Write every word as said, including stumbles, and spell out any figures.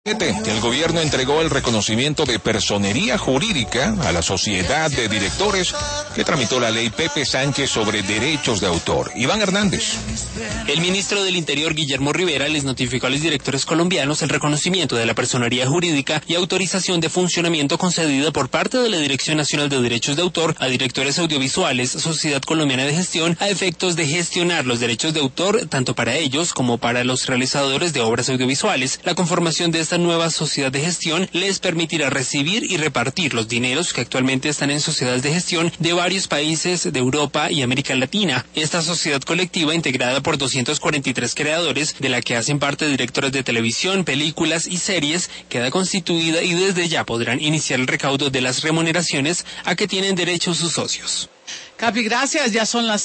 El gobierno entregó el reconocimiento de personería jurídica a la sociedad de directores que tramitó la ley Pepe Sánchez sobre derechos de autor. Iván Hernández. El ministro del Interior, Guillermo Rivera, les notificó a los directores colombianos el reconocimiento de la personería jurídica y autorización de funcionamiento concedida por parte de la Dirección Nacional de Derechos de Autor a directores audiovisuales, Sociedad Colombiana de Gestión, a efectos de gestionar los derechos de autor tanto para ellos como para los realizadores de obras audiovisuales. La conformación de esta nueva sociedad de gestión les permitirá recibir y repartir los dineros que actualmente están en sociedades de gestión de varios países de Europa y América Latina. Esta sociedad colectiva, integrada por doscientos cuarenta y tres creadores, de la que hacen parte directores de televisión, películas y series, queda constituida y desde ya podrán iniciar el recaudo de las remuneraciones a que tienen derecho sus socios. Capi, gracias. Ya son las